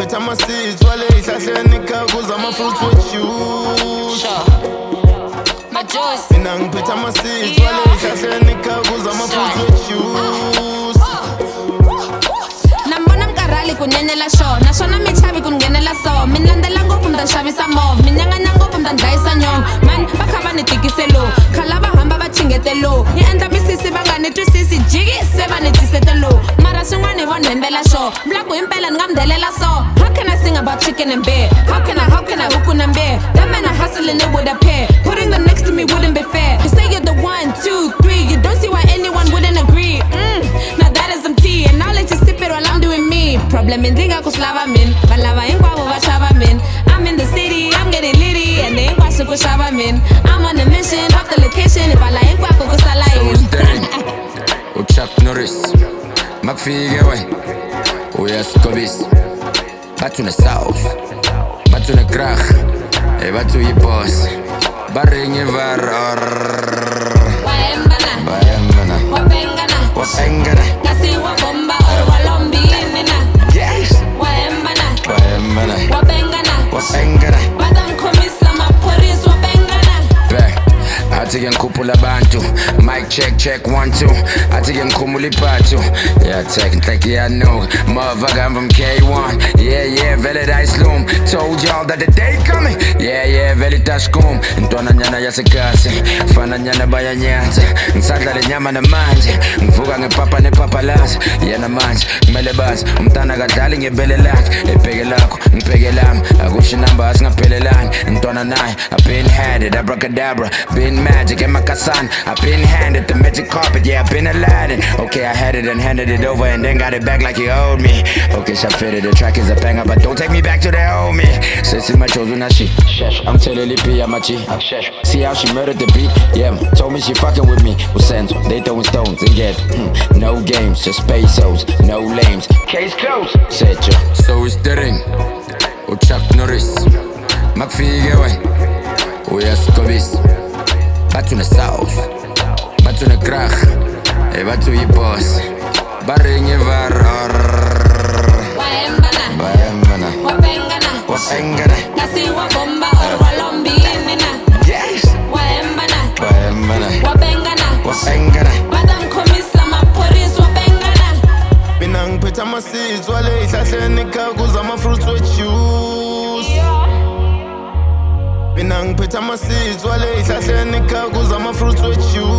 ngiphethe ama-seeds wale ey'hlahleni kuza ama-fruits we-juice. Mina ngiphethe ama-seeds wale ey'hlahleni kuza ama-fruits we-juice. Nambona mkarhali kunyenyela show naswona michavi kungenela so minlandela ngopfu mta nxavisa move minyanganya ngopfu mta ndlayisa nyongo mani va kha va ni tikise lowu khala va hamba va chingete lowu yi endla misisi va nga ni twisisi jiki se va ni tisete lowu mara swin'wana hi vo nhembela show mlaku himpela ni nga mi delela so how can I sing about chicken and beer how can I hook on and beer that man I hustling it with a pair putting them next to me wouldn't be fair you say you're the 1, 2, 3 you don't see why anyone wouldn't agree now that is some tea and I'll let you sip it while I'm doing me problem in dinga kuslava min balava hinkwavo va xava min I'm in the city I'm getting litty and they hinkwaswo ku xava min I'm on a mission off the location vala hinkwako ku sala yini Chuck Norris makufike we uyasikobisa bathu ne-south bathu ne-krag bathu yi-boss baringe varor wapengana kasiwa bomba or walombini na wahembana wapengana batamkhomisa maphorisa wapengana athi ke ngikhuphula abantu mic check 1 2 athi ke ngikhumula iphathu take inhleki yanuka motherfucker from K1 yeah vele dayisloom told y'all that the day coming yeah vele dashkum intwana nyana yasekasi fana nyana bayanyaza ngisadla lenyama namanje ngivuka ngepapa nepapalaza yena manje kumele bazi umntana kadlali ngebele lakhe ebheke lakho ngibheke lami akusho inamba asingaphelelani intwana naye I've been had it abracadabra been magic in my kasan I've been handed the magic carpet yeah I've been Aladdin okay I had it and handed it over and then got it back like you owed me okay shot fitted the track is a banger but don't take me back to the old me since my chosen that shit I'm telling Lippy I'm a G see how she murdered the beat yeah told me she fucking with me with sense they throwing stones and get no games just pesos no lames case closed said you so it's the ring Chuck Norris makufike we uyasikobisa bathu ne-south bathu ne-krag bathu yi-boss baringe varor wahembana wapengana kasiwa bomba or walombini na wahembana wapengana batamkhomisa maphorisa wapengana Mina ngiphethe ama-seeds wale ey'hlahleni kuza ama-fruits we-juice. Mina ngiphethe ama-seeds wale ey'hlahleni kuza ama-fruits we-juice.